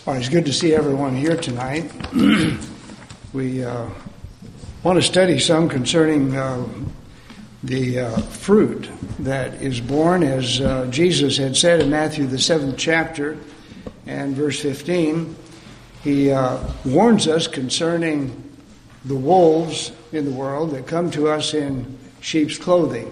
Well, it's good to see everyone here tonight. We want to study some concerning the fruit that is born, as Jesus had said in Matthew the 7th chapter and verse 15. He warns us concerning the wolves in the world that come to us in sheep's clothing.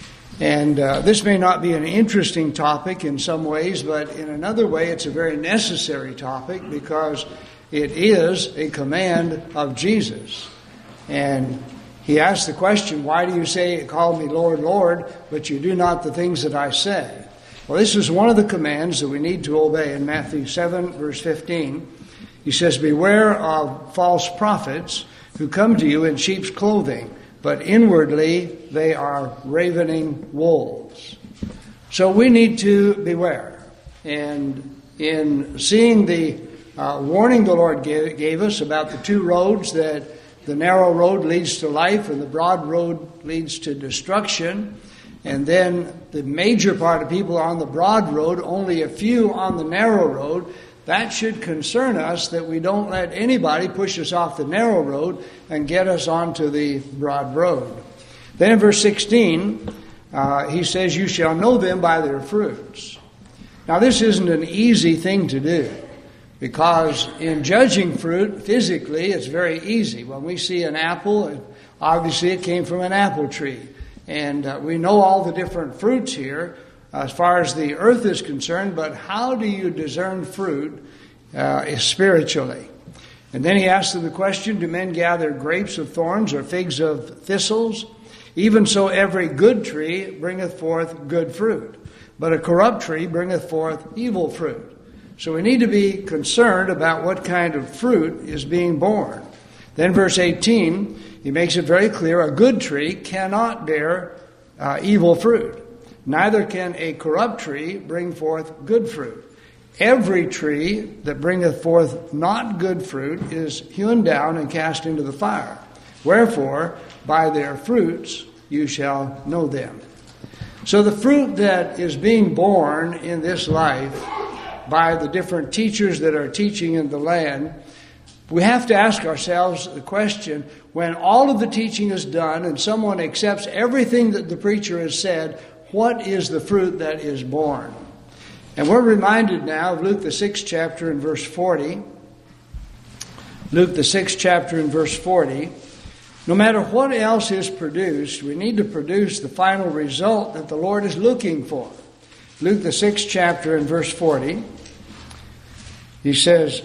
And this may not be an interesting topic in some ways, but in another way it's a very necessary topic because it is a command of Jesus. And he asked the question, why do you call me Lord, Lord, but you do not the things that I say? Well, this is one of the commands that we need to obey. In Matthew 7, verse 15, he says, beware of false prophets who come to you in sheep's clothing, but inwardly they are ravening wolves. So we need to beware. And in seeing the warning the Lord gave us about the two roads, that the narrow road leads to life and the broad road leads to destruction, and then the major part of people are on the broad road, only a few on the narrow road, that should concern us that we don't let anybody push us off the narrow road and get us onto the broad road. Then in verse 16, he says, you shall know them by their fruits. Now this isn't an easy thing to do, because in judging fruit physically, it's very easy. When we see an apple, obviously it came from an apple tree. And we know all the different fruits here as far as the earth is concerned, but how do you discern fruit spiritually? And then he asked them the question, do men gather grapes of thorns or figs of thistles? Even so every good tree bringeth forth good fruit, but a corrupt tree bringeth forth evil fruit. So we need to be concerned about what kind of fruit is being born. Then verse 18, he makes it very clear, a good tree cannot bear evil fruit. Neither can a corrupt tree bring forth good fruit. Every tree that bringeth forth not good fruit is hewn down and cast into the fire. Wherefore, by their fruits you shall know them. So the fruit that is being born in this life by the different teachers that are teaching in the land, we have to ask ourselves the question, when all of the teaching is done and someone accepts everything that the preacher has said, what is the fruit that is born? And we're reminded now of Luke the 6th chapter and verse 40. Luke the 6th chapter and verse 40. No matter what else is produced, we need to produce the final result that the Lord is looking for. Luke the 6th chapter and verse 40. He says,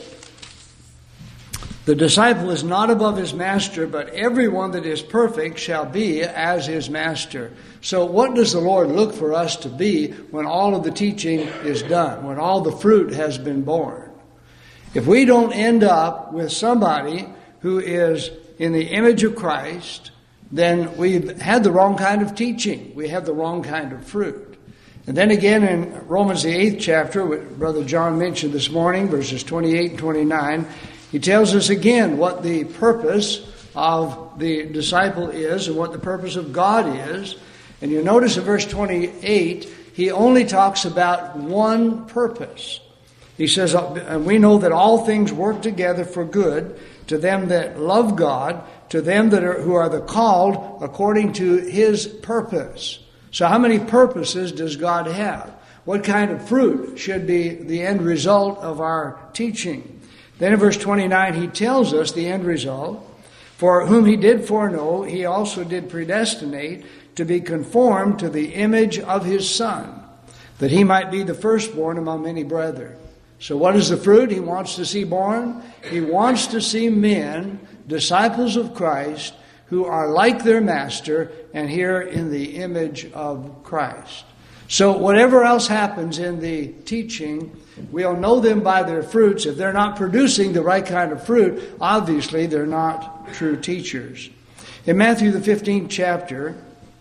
the disciple is not above his master, but everyone that is perfect shall be as his master. So what does the Lord look for us to be when all of the teaching is done, when all the fruit has been born? If we don't end up with somebody who is in the image of Christ, then we've had the wrong kind of teaching. We have the wrong kind of fruit. And then again in Romans the 8th chapter, what Brother John mentioned this morning, verses 28 and 29, he tells us again what the purpose of the disciple is and what the purpose of God is. And you notice in verse 28, he only talks about one purpose. He says, and we know that all things work together for good to them that love God, to them who are the called according to his purpose. So how many purposes does God have? What kind of fruit should be the end result of our teaching? Then in verse 29, he tells us the end result. For whom he did foreknow, he also did predestinate to be conformed to the image of his Son, that he might be the firstborn among many brethren. So what is the fruit he wants to see born? He wants to see men, disciples of Christ, who are like their master and here in the image of Christ. So whatever else happens in the teaching, we'll know them by their fruits. If they're not producing the right kind of fruit, obviously they're not true teachers. In Matthew the 15th chapter,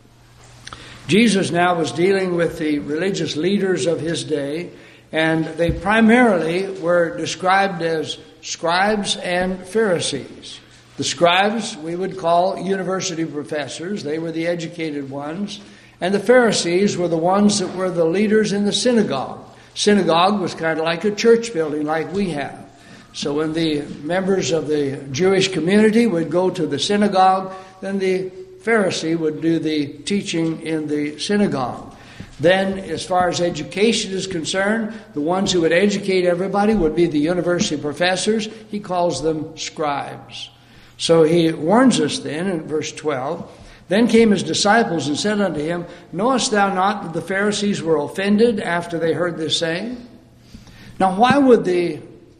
Jesus now was dealing with the religious leaders of his day, and they primarily were described as scribes and Pharisees. The scribes we would call university professors. They were the educated ones. And the Pharisees were the ones that were the leaders in the synagogue. Synagogue was kind of like a church building like we have. So when the members of the Jewish community would go to the synagogue, then the Pharisee would do the teaching in the synagogue. Then, as far as education is concerned, the ones who would educate everybody would be the university professors. He calls them scribes. So he warns us then in verse 12, "Then came his disciples and said unto him, Knowest thou not that the Pharisees were offended after they heard this saying?" Now, why would the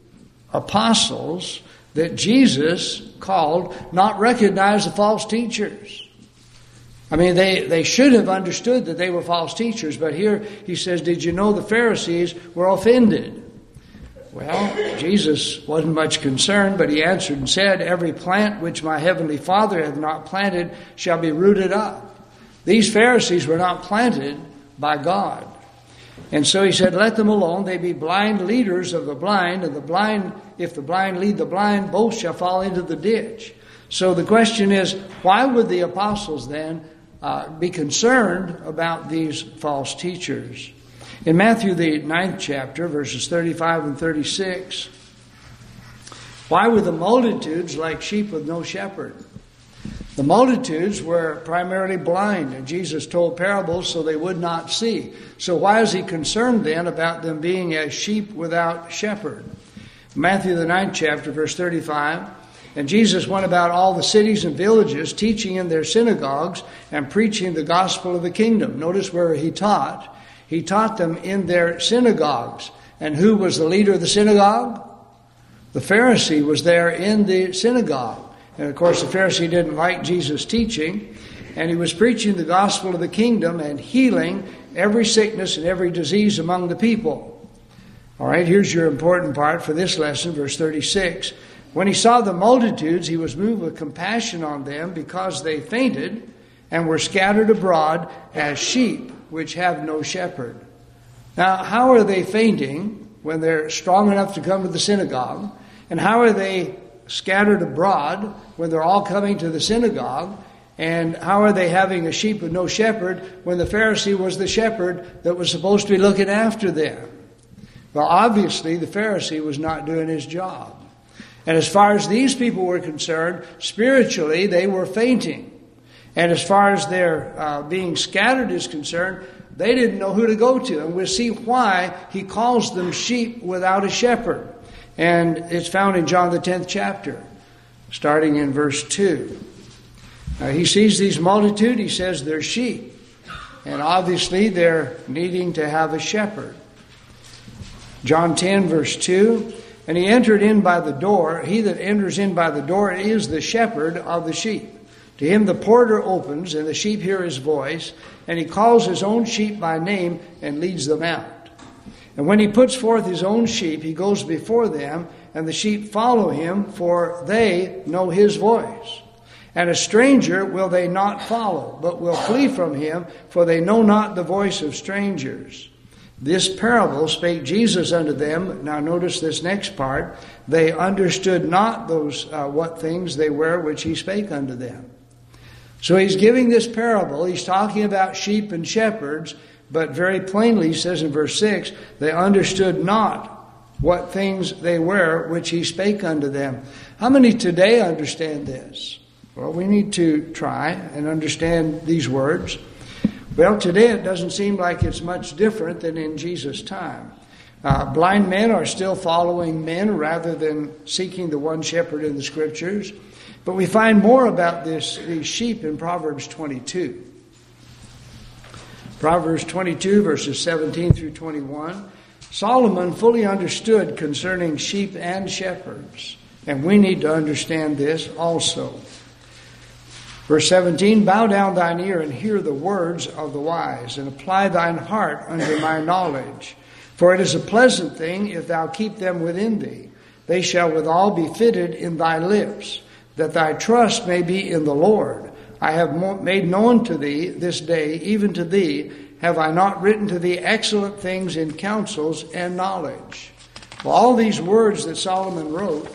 apostles that Jesus called not recognize the false teachers? I mean, they should have understood that they were false teachers, but here he says, "Did you know the Pharisees were offended?" Well, Jesus wasn't much concerned, but he answered and said, "Every plant which my heavenly Father hath not planted shall be rooted up." These Pharisees were not planted by God. And so he said, "Let them alone. They be blind leaders of the blind, and the blind, if the blind lead the blind, both shall fall into the ditch." So the question is, why would the apostles then be concerned about these false teachers? In Matthew, the 9th chapter, verses 35 and 36, "Why were the multitudes like sheep with no shepherd?" The multitudes were primarily blind, and Jesus told parables so they would not see. So why is he concerned then about them being as sheep without shepherd? Matthew, the 9th chapter, verse 35, "And Jesus went about all the cities and villages, teaching in their synagogues and preaching the gospel of the kingdom." Notice where he taught. He taught them in their synagogues. And who was the leader of the synagogue? The Pharisee was there in the synagogue. And of course the Pharisee didn't like Jesus' teaching. And he was preaching the gospel of the kingdom and healing every sickness and every disease among the people. All right, here's your important part for this lesson, verse 36. "When he saw the multitudes, he was moved with compassion on them because they fainted and were scattered abroad as sheep which have no shepherd." Now, how are they fainting when they're strong enough to come to the synagogue? And how are they scattered abroad when they're all coming to the synagogue? And how are they having a sheep with no shepherd when the Pharisee was the shepherd that was supposed to be looking after them? Well, obviously, the Pharisee was not doing his job. And as far as these people were concerned, spiritually, they were fainting. And as far as their being scattered is concerned, they didn't know who to go to. And we'll see why he calls them sheep without a shepherd. And it's found in John the 10th chapter, starting in verse 2. He sees these multitude, he says they're sheep. And obviously they're needing to have a shepherd. John 10, verse 2. "And he entered in by the door. He that enters in by the door is the shepherd of the sheep. To him the porter opens, and the sheep hear his voice, and he calls his own sheep by name and leads them out. And when he puts forth his own sheep, he goes before them, and the sheep follow him, for they know his voice. And a stranger will they not follow, but will flee from him, for they know not the voice of strangers. This parable spake Jesus unto them." Now notice this next part. "They understood not those what things they were which he spake unto them." So he's giving this parable. He's talking about sheep and shepherds, but very plainly he says in verse 6, "They understood not what things they were which he spake unto them." How many today understand this? Well, we need to try and understand these words. Well, today it doesn't seem like it's much different than in Jesus' time. Blind men are still following men rather than seeking the one shepherd in the Scriptures. But we find more about these sheep in Proverbs 22. Proverbs 22, verses 17 through 21. Solomon fully understood concerning sheep and shepherds. And we need to understand this also. Verse 17, "Bow down thine ear and hear the words of the wise, and apply thine heart unto my knowledge. For it is a pleasant thing if thou keep them within thee. They shall withal be fitted in thy lips, that thy trust may be in the Lord. I have made known to thee this day, even to thee, have I not written to thee excellent things in counsels and knowledge." Well, all these words that Solomon wrote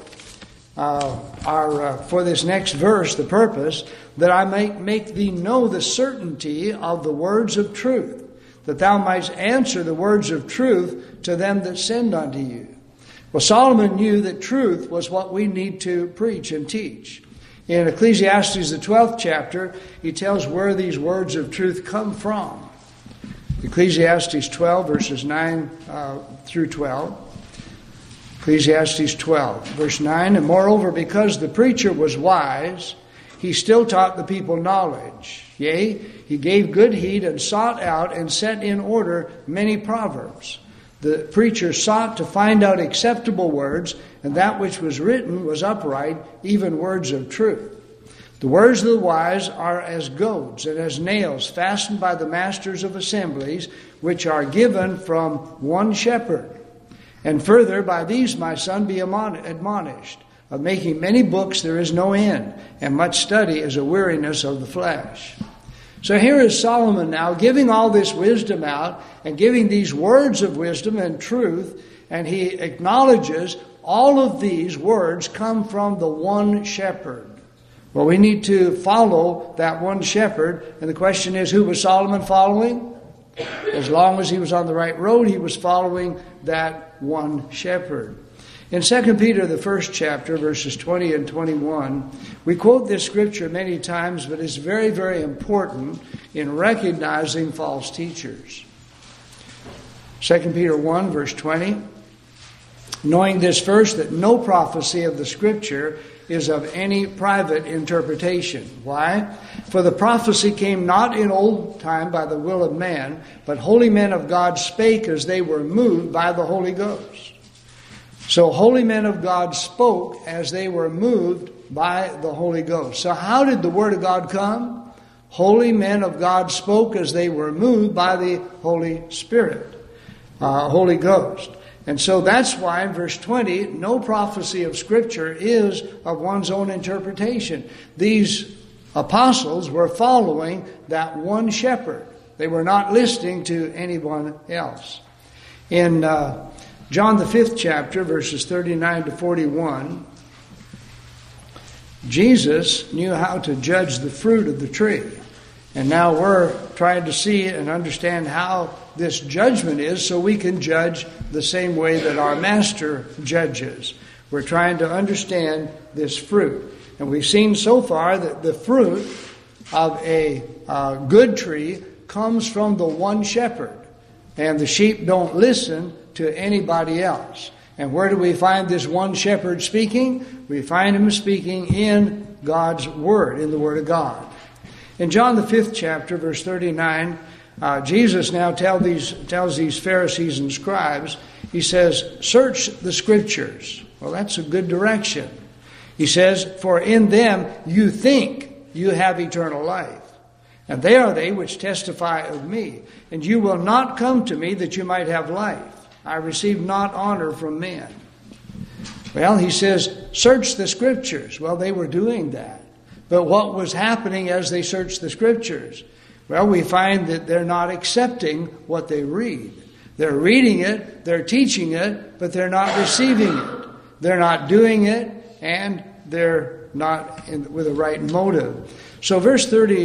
are for this next verse, the purpose, that I may make thee know the certainty of the words of truth, that thou mightst answer the words of truth to them that send unto you. Well, Solomon knew that truth was what we need to preach and teach. In Ecclesiastes, the 12th chapter, he tells where these words of truth come from. Ecclesiastes 12, verses 9 through 12. Ecclesiastes 12, verse 9, and moreover, because the preacher was wise, he still taught the people knowledge. Yea, he gave good heed and sought out and set in order many proverbs. The preacher sought to find out acceptable words, and that which was written was upright, even words of truth. The words of the wise are as goads and as nails fastened by the masters of assemblies, which are given from one shepherd. And further, by these, my son, be admonished. Of making many books there is no end, and much study is a weariness of the flesh. So here is Solomon now giving all this wisdom out and giving these words of wisdom and truth, and he acknowledges all of these words come from the one shepherd. Well, we need to follow that one shepherd, and the question is, who was Solomon following? As long as he was on the right road, he was following that one shepherd. In 2 Peter, the first chapter, verses 20 and 21, we quote this scripture many times, but it's very, very important in recognizing false teachers. 2 Peter 1, verse 20, knowing this first, that no prophecy of the scripture is of any private interpretation. Why? For the prophecy came not in old time by the will of man, but holy men of God spake as they were moved by the Holy Ghost. So holy men of God spoke as they were moved by the Holy Ghost. So how did the Word of God come? Holy men of God spoke as they were moved by the Holy Spirit, Holy Ghost. And so that's why in verse 20, no prophecy of Scripture is of one's own interpretation. These apostles were following that one shepherd. They were not listening to anyone else. In John the 5th chapter, verses 39 to 41, Jesus knew how to judge the fruit of the tree. And now we're trying to see and understand how this judgment is so we can judge the same way that our Master judges. We're trying to understand this fruit. And we've seen so far that the fruit of a good tree comes from the one shepherd. And the sheep don't listen to anybody else. And where do we find this one shepherd speaking? We find him speaking in God's Word, in the Word of God. In John the 5th chapter, verse 39, Jesus now tells these Pharisees and scribes, he says, search the Scriptures. Well, that's a good direction. He says, for in them you think you have eternal life. And they are they which testify of me. And you will not come to me that you might have life. I receive not honor from men. Well, he says, search the Scriptures. Well, they were doing that. But what was happening as they searched the Scriptures? Well, we find that they're not accepting what they read. They're reading it, they're teaching it, but they're not receiving it. They're not doing it, and they're not with the right motive. So verse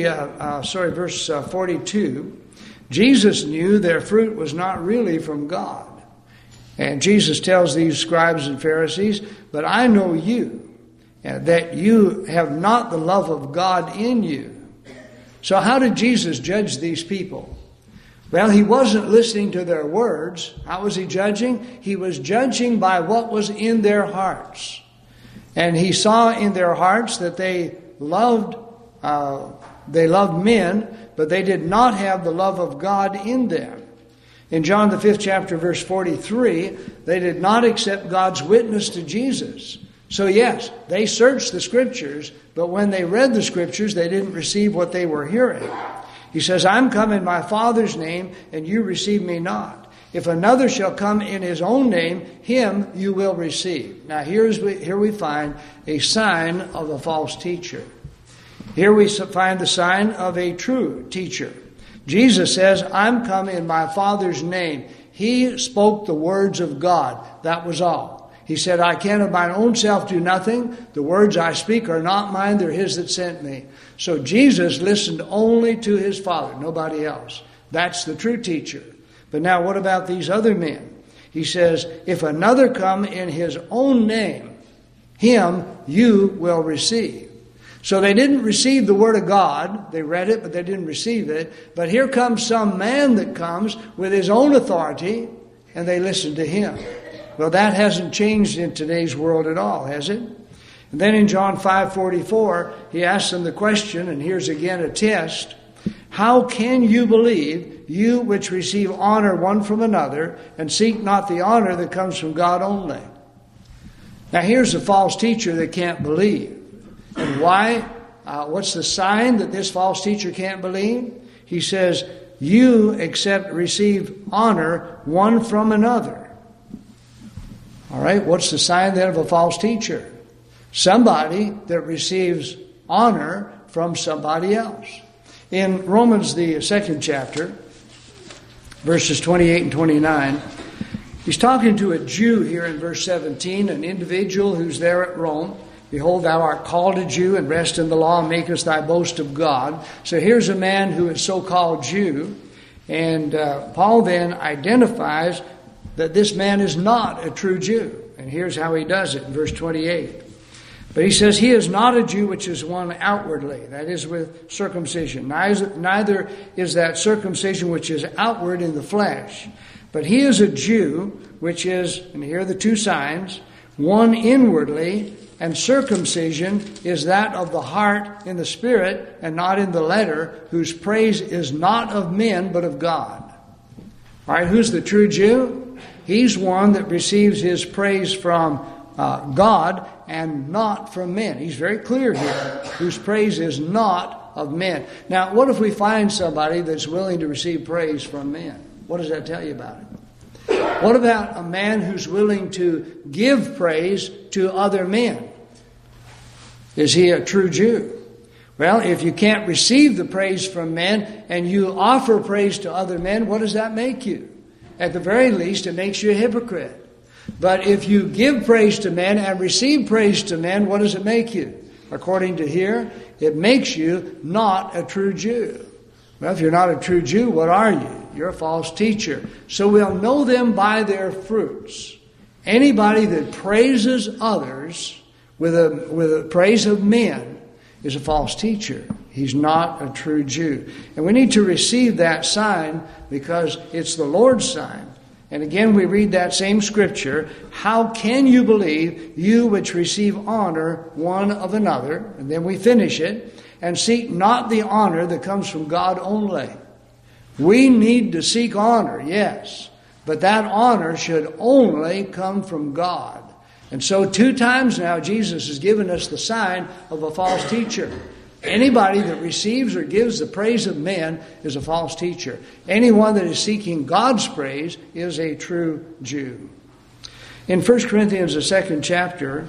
42, Jesus knew their fruit was not really from God. And Jesus tells these scribes and Pharisees, but I know you, that you have not the love of God in you. So how did Jesus judge these people? Well, he wasn't listening to their words. How was he judging? He was judging by what was in their hearts. And he saw in their hearts that they loved men, but they did not have the love of God in them. In John the 5th chapter, verse 43, they did not accept God's witness to Jesus. So yes, they searched the Scriptures, but when they read the Scriptures, they didn't receive what they were hearing. He says, I'm come in my Father's name, and you receive me not. If another shall come in his own name, him you will receive. Now here we find a sign of a false teacher. Here we find the sign of a true teacher. Jesus says, I'm come in my Father's name. He spoke the words of God. That was all. He said, I can of mine own self do nothing. The words I speak are not mine, they're his that sent me. So Jesus listened only to his Father, nobody else. That's the true teacher. But now what about these other men? He says, if another come in his own name, him you will receive. So they didn't receive the Word of God. They read it, but they didn't receive it. But here comes some man that comes with his own authority, and they listen to him. Well, that hasn't changed in today's world at all, has it? And then in John 5:44, he asks them the question, and here's again a test. How can you believe, you which receive honor one from another, and seek not the honor that comes from God only? Now here's a false teacher that can't believe. And why? What's the sign that this false teacher can't believe? He says, you receive honor one from another. All right, what's the sign then of a false teacher? Somebody that receives honor from somebody else. In Romans, the 2nd chapter, verses 28 and 29, he's talking to a Jew here in verse 17, an individual who's there at Rome. Behold, thou art called a Jew, and rest in the law, and makest thy boast of God. So here's a man who is so-called Jew, and Paul then identifies that this man is not a true Jew. And here's how he does it in verse 28. But he says, he is not a Jew which is one outwardly, that is with circumcision. Neither is that circumcision which is outward in the flesh. But he is a Jew which is, and here are the two signs, one inwardly, and circumcision is that of the heart in the spirit and not in the letter, whose praise is not of men but of God. All right, who's the true Jew? He's one that receives his praise from God and not from men. He's very clear here, whose praise is not of men. Now, what if we find somebody that's willing to receive praise from men? What does that tell you about it? What about a man who's willing to give praise to other men? Is he a true Jew? Well, if you can't receive the praise from men and you offer praise to other men, what does that make you? At the very least, it makes you a hypocrite. But if you give praise to men and receive praise to men, what does it make you? According to here, it makes you not a true Jew. Well, if you're not a true Jew, what are you? You're a false teacher. So we'll know them by their fruits. Anybody that praises others with a praise of men is a false teacher. He's not a true Jew. And we need to receive that sign because it's the Lord's sign. And again, we read that same scripture. How can you believe, you which receive honor one of another? And then we finish it. And seek not the honor that comes from God only. We need to seek honor, yes. But that honor should only come from God. And so 2 times now, Jesus has given us the sign of a false teacher. Anybody that receives or gives the praise of men is a false teacher. Anyone that is seeking God's praise is a true Jew. In 1 Corinthians, the 2nd chapter,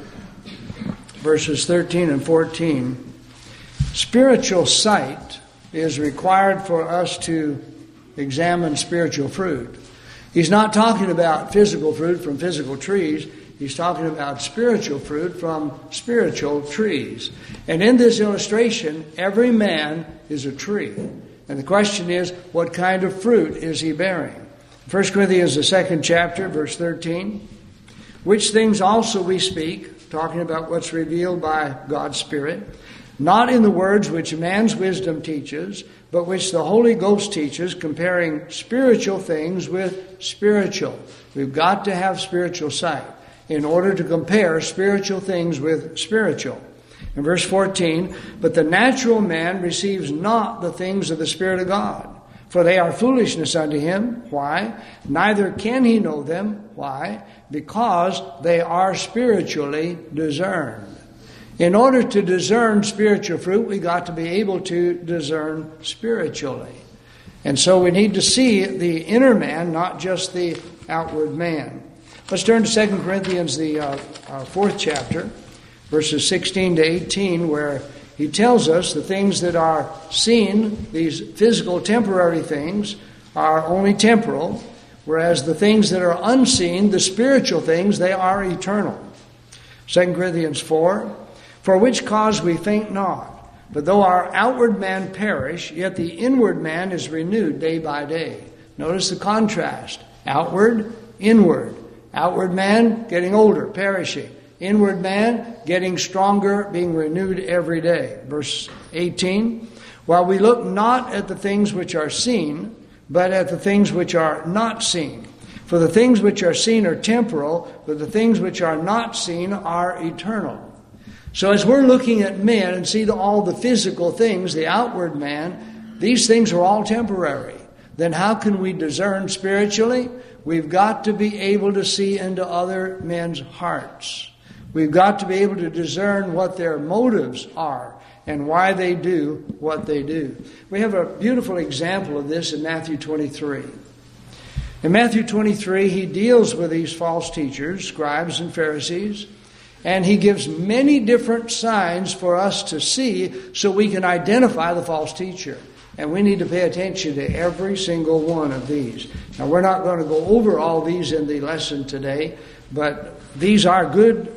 verses 13 and 14, spiritual sight is required for us to examine spiritual fruit. He's not talking about physical fruit from physical trees. He's talking about spiritual fruit from spiritual trees. And in this illustration, every man is a tree. And the question is, what kind of fruit is he bearing? 1 Corinthians, the 2nd chapter, verse 13. Which things also we speak, talking about what's revealed by God's Spirit, not in the words which man's wisdom teaches, but which the Holy Ghost teaches, comparing spiritual things with spiritual. We've got to have spiritual sight in order to compare spiritual things with spiritual. In verse 14, but the natural man receives not the things of the Spirit of God, for they are foolishness unto him. Why? Neither can he know them. Why? Because they are spiritually discerned. In order to discern spiritual fruit, we got to be able to discern spiritually. And so we need to see the inner man, not just the outward man. Let's turn to 2 Corinthians, the 4th chapter, verses 16 to 18, where he tells us the things that are seen, these physical temporary things, are only temporal, whereas the things that are unseen, the spiritual things, they are eternal. 2 Corinthians 4, for which cause we faint not, but though our outward man perish, yet the inward man is renewed day by day. Notice the contrast. Outward, inward. Outward man, getting older, perishing. Inward man, getting stronger, being renewed every day. Verse 18, while we look not at the things which are seen, but at the things which are not seen. For the things which are seen are temporal, but the things which are not seen are eternal. So as we're looking at men and see all the physical things, the outward man, these things are all temporary. Then how can we discern spiritually? We've got to be able to see into other men's hearts. We've got to be able to discern what their motives are and why they do what they do. We have a beautiful example of this in Matthew 23. In Matthew 23, he deals with these false teachers, scribes and Pharisees, and he gives many different signs for us to see so we can identify the false teacher. And we need to pay attention to every single one of these. Now, we're not going to go over all these in the lesson today, but these are good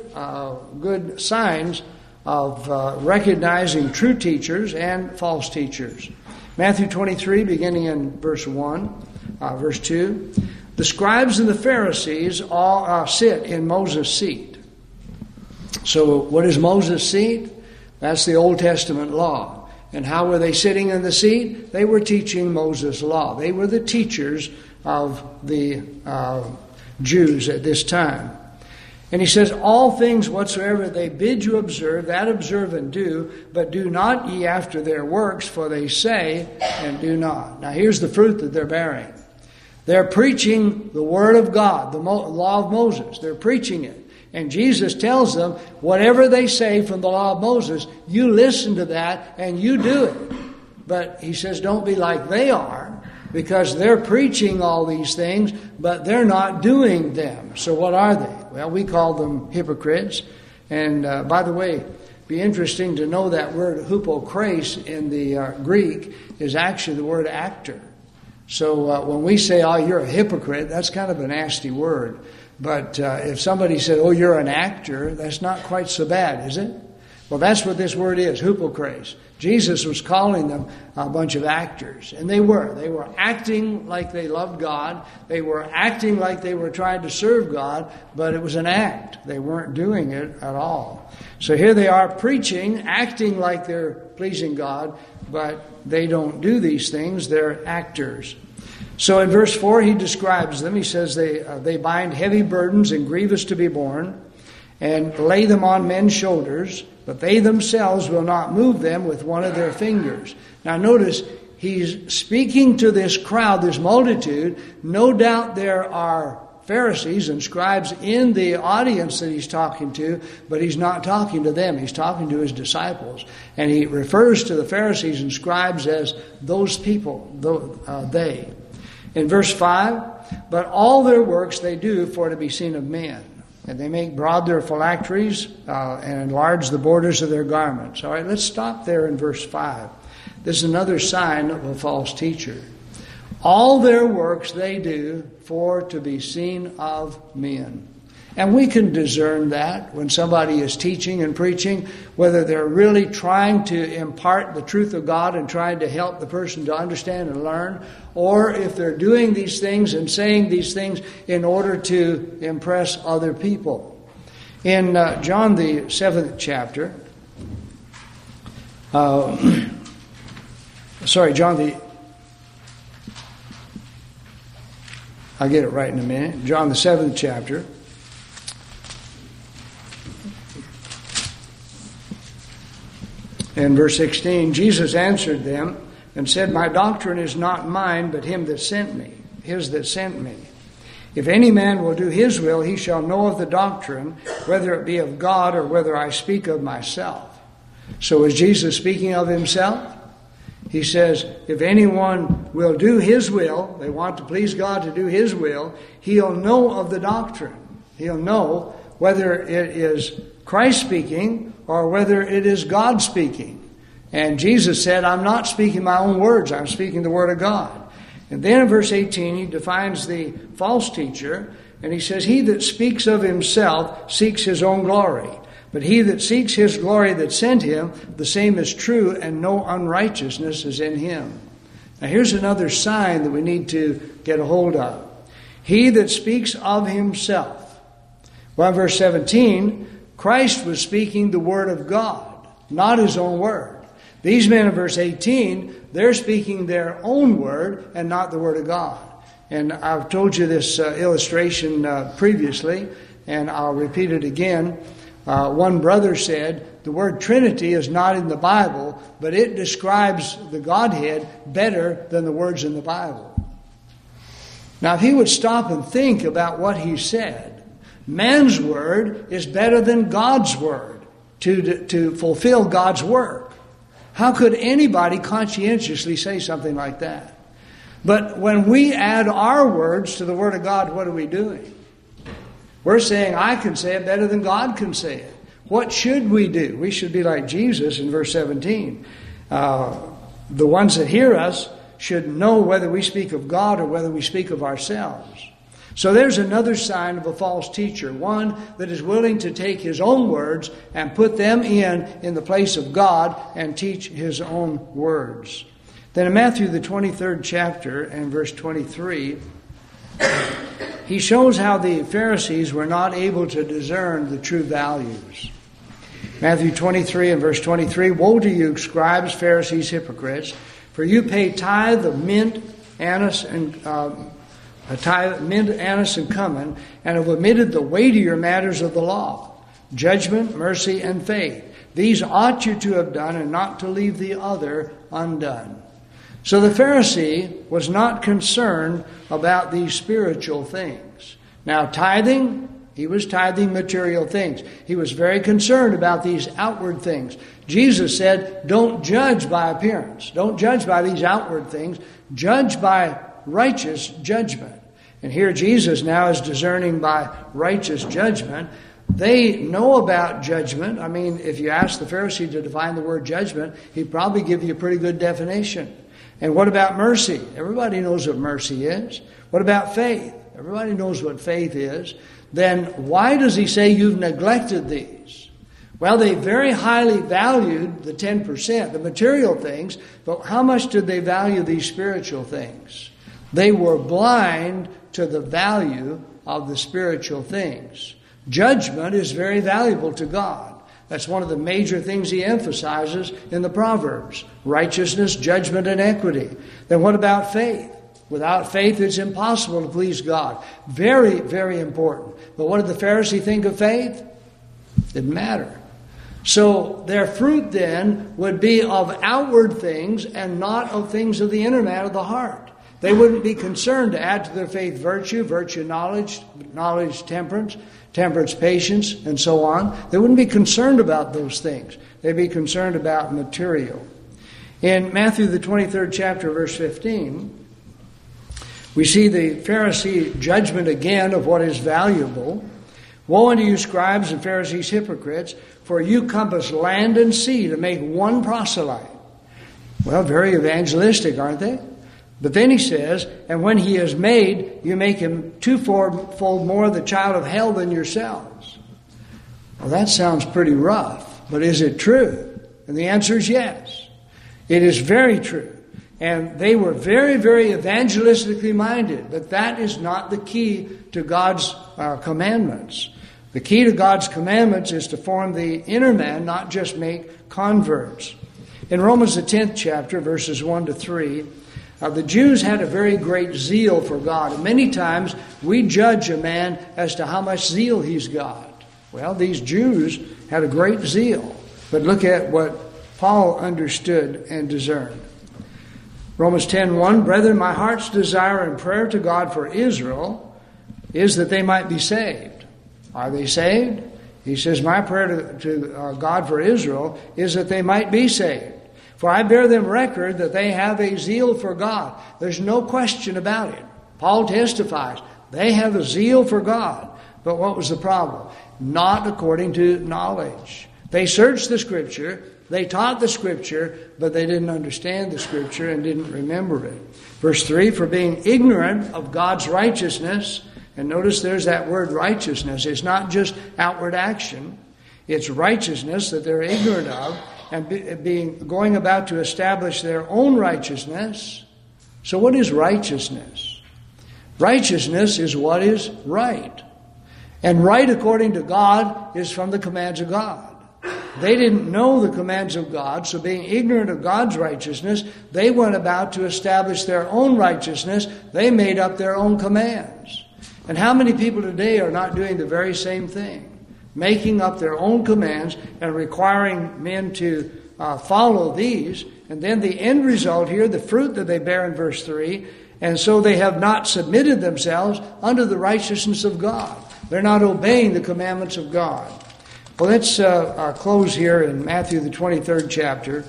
signs of recognizing true teachers and false teachers. Matthew 23, beginning in verse 2. The scribes and the Pharisees all sit in Moses' seat. So what is Moses' seat? That's the Old Testament law. And how were they sitting in the seat? They were teaching Moses' law. They were the teachers of the Jews at this time. And he says, all things whatsoever they bid you observe, that observe and do, but do not ye after their works, for they say and do not. Now here's the fruit that they're bearing. They're preaching the Word of God, the law of Moses. They're preaching it. And Jesus tells them, whatever they say from the law of Moses, you listen to that and you do it. But he says, don't be like they are, because they're preaching all these things, but they're not doing them. So what are they? Well, we call them hypocrites. And by the way, it'd be interesting to know that word hypokres in the Greek is actually the word actor. So when we say, oh, you're a hypocrite, that's kind of a nasty word. But if somebody said, oh, you're an actor, that's not quite so bad, is it? Well, that's what this word is, hypocrites. Jesus was calling them a bunch of actors. And they were. They were acting like they loved God. They were acting like they were trying to serve God, but it was an act. They weren't doing it at all. So here they are preaching, acting like they're pleasing God, but they don't do these things. They're actors. So in verse 4, he describes them. He says they bind heavy burdens and grievous to be borne, and lay them on men's shoulders, but they themselves will not move them with one of their fingers. Now notice, he's speaking to this crowd, this multitude. No doubt there are Pharisees and scribes in the audience that he's talking to, but he's not talking to them. He's talking to his disciples. And he refers to the Pharisees and scribes as those people, they. In verse 5, but all their works they do for to be seen of men. And they make broad their phylacteries and enlarge the borders of their garments. All right, let's stop there in verse 5. This is another sign of a false teacher. All their works they do for to be seen of men. And we can discern that when somebody is teaching and preaching, whether they're really trying to impart the truth of God and trying to help the person to understand and learn, or if they're doing these things and saying these things in order to impress other people. In John the 7th chapter, I'll get it right in a minute. John the 7th chapter. In verse 16, Jesus answered them and said, my doctrine is not mine, but him that sent me, his that sent me. If any man will do his will, he shall know of the doctrine, whether it be of God or whether I speak of myself. So is Jesus speaking of himself? He says, if anyone will do his will, they want to please God to do his will, he'll know of the doctrine. He'll know whether it is Christ speaking or whether it is God speaking. And Jesus said, I'm not speaking my own words, I'm speaking the word of God. And then in verse 18, he defines the false teacher, and he says, he that speaks of himself seeks his own glory. But he that seeks his glory that sent him, the same is true, and no unrighteousness is in him. Now here's another sign that we need to get a hold of. he that speaks of himself. Well, in verse 17, Christ was speaking the word of God, not his own word. These men in verse 18, they're speaking their own word and not the word of God. And I've told you this illustration previously, and I'll repeat it again. One brother said, the word Trinity is not in the Bible, but it describes the Godhead better than the words in the Bible. Now, if he would stop and think about what he said, man's word is better than God's word to fulfill God's work. How could anybody conscientiously say something like that? But when we add our words to the Word of God, what are we doing? We're saying, I can say it better than God can say it. What should we do? We should be like Jesus in verse 17. The ones that hear us should know whether we speak of God or whether we speak of ourselves. So there's another sign of a false teacher, one that is willing to take his own words and put them in the place of God and teach his own words. Then in Matthew the 23rd chapter and verse 23, he shows how the Pharisees were not able to discern the true values. Matthew 23 and verse 23, woe to you, scribes, Pharisees, hypocrites, for you pay tithe of mint, anise, and cumin, and have omitted the weightier matters of the law, judgment, mercy, and faith. These ought you to have done, and not to leave the other undone. So the Pharisee was not concerned about these spiritual things. Now, tithing, he was tithing material things. He was very concerned about these outward things. Jesus said, don't judge by appearance. Don't judge by these outward things. Judge by righteous judgment. And here Jesus now is discerning by righteous judgment. They know about judgment. I mean, if you ask the Pharisee to define the word judgment, he'd probably give you a pretty good definition. And what about mercy? Everybody knows what mercy is. What about faith? Everybody knows what faith is. Then why does he say you've neglected these? Well, they very highly valued the 10%, the material things, but how much did they value these spiritual things? They were blind to the value of the spiritual things. Judgment is very valuable to God. That's one of the major things he emphasizes in the Proverbs. Righteousness, judgment, and equity. Then what about faith? Without faith, it's impossible to please God. Very, very important. But what did the Pharisee think of faith? Didn't matter. So their fruit then would be of outward things and not of things of the inner man of the heart. They wouldn't be concerned to add to their faith virtue, knowledge, temperance, patience, and so on. They wouldn't be concerned about those things. They'd be concerned about material. In Matthew the 23rd chapter, verse 15, we see the Pharisee judgment again of what is valuable. Woe unto you, scribes and Pharisees, hypocrites, for you compass land and sea to make one proselyte. Well, very evangelistic, aren't they? But then he says, and when he is made, you make him twofold more the child of hell than yourselves. Well, that sounds pretty rough, but is it true? And the answer is yes. It is very true. And they were very, very evangelistically minded, but that is not the key to God's commandments. The key to God's commandments is to form the inner man, not just make converts. In Romans the 10th chapter, verses 1 to 3, the Jews had a very great zeal for God. And many times we judge a man as to how much zeal he's got. Well, these Jews had a great zeal. But look at what Paul understood and discerned. Romans 10:1, brethren, my heart's desire and prayer to God for Israel is that they might be saved. Are they saved? He says, my prayer to God for Israel is that they might be saved. For I bear them record that they have a zeal for God. There's no question about it. Paul testifies, they have a zeal for God. But what was the problem? Not according to knowledge. They searched the Scripture, they taught the Scripture, but they didn't understand the Scripture and didn't remember it. Verse 3, for being ignorant of God's righteousness, and notice there's that word righteousness. It's not just outward action. It's righteousness that they're ignorant of, and going about to establish their own righteousness. So what is righteousness? Righteousness is what is right. And right according to God is from the commands of God. They didn't know the commands of God, so being ignorant of God's righteousness, they went about to establish their own righteousness. They made up their own commands. And how many people today are not doing the very same thing? Making up their own commands and requiring men to follow these. And then the end result here, the fruit that they bear in verse 3, and so they have not submitted themselves unto the righteousness of God. They're not obeying the commandments of God. Well, let's close here in Matthew the 23rd chapter.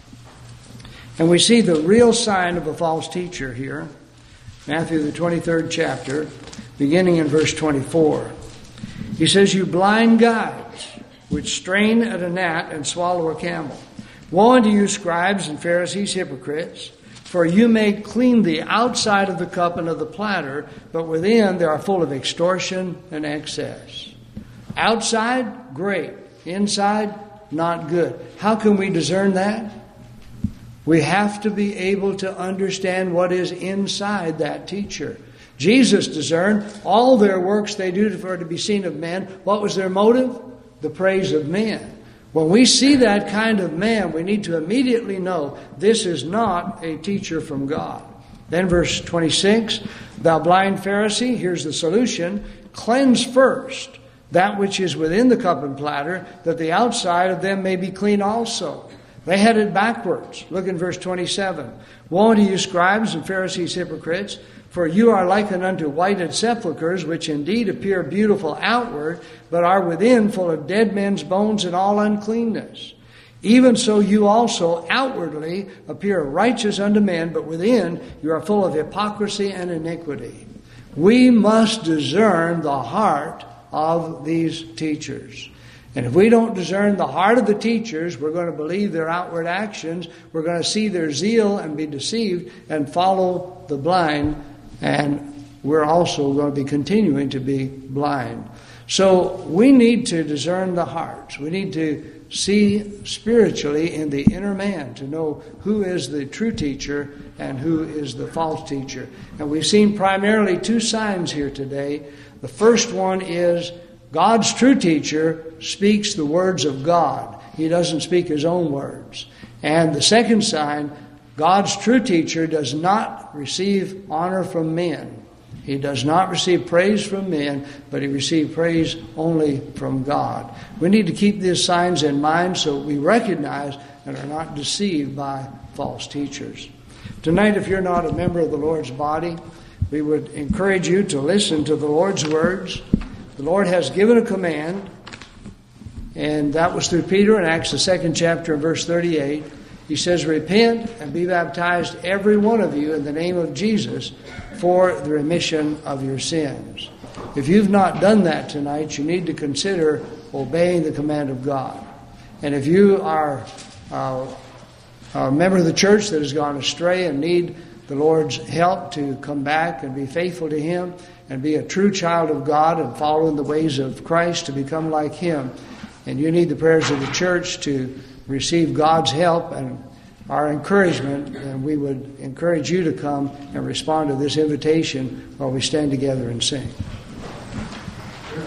And we see the real sign of a false teacher here. Matthew the 23rd chapter, beginning in verse 24. He says, "You blind guides, which strain at a gnat and swallow a camel. Woe unto you, scribes and Pharisees, hypocrites! For you make clean the outside of the cup and of the platter, but within they are full of extortion and excess." Outside, great. Inside, not good. How can we discern that? We have to be able to understand what is inside that teacher. Jesus discerned all their works they do for to be seen of men. What was their motive? The praise of men. When we see that kind of man, we need to immediately know this is not a teacher from God. Then verse 26, "Thou blind Pharisee," here's the solution, "cleanse first that which is within the cup and platter, that the outside of them may be clean also." They had it backwards. Look in verse 27. "Woe unto you, scribes and Pharisees, hypocrites! For you are likened unto whited sepulchres, which indeed appear beautiful outward, but are within full of dead men's bones and all uncleanness. Even so you also outwardly appear righteous unto men, but within you are full of hypocrisy and iniquity." We must discern the heart of these teachers. And if we don't discern the heart of the teachers, we're going to believe their outward actions, we're going to see their zeal and be deceived and follow the blind, and we're also going to be continuing to be blind. So we need to discern the hearts. We need to see spiritually in the inner man to know who is the true teacher and who is the false teacher. And we've seen primarily two signs here today. The first one is God's true teacher speaks the words of God. He doesn't speak his own words. And the second sign, God's true teacher does not receive honor from men. He does not receive praise from men, but he receives praise only from God. We need to keep these signs in mind so we recognize and are not deceived by false teachers. Tonight, if you're not a member of the Lord's body, we would encourage you to listen to the Lord's words. The Lord has given a command, and that was through Peter in Acts the 2nd chapter and verse 38. He says, "Repent and be baptized, every one of you, in the name of Jesus, for the remission of your sins." If you've not done that tonight, you need to consider obeying the command of God. And if you are a member of the church that has gone astray and need the Lord's help to come back and be faithful to Him and be a true child of God and follow in the ways of Christ to become like Him, and you need the prayers of the church to receive God's help and our encouragement, and we would encourage you to come and respond to this invitation while we stand together and sing.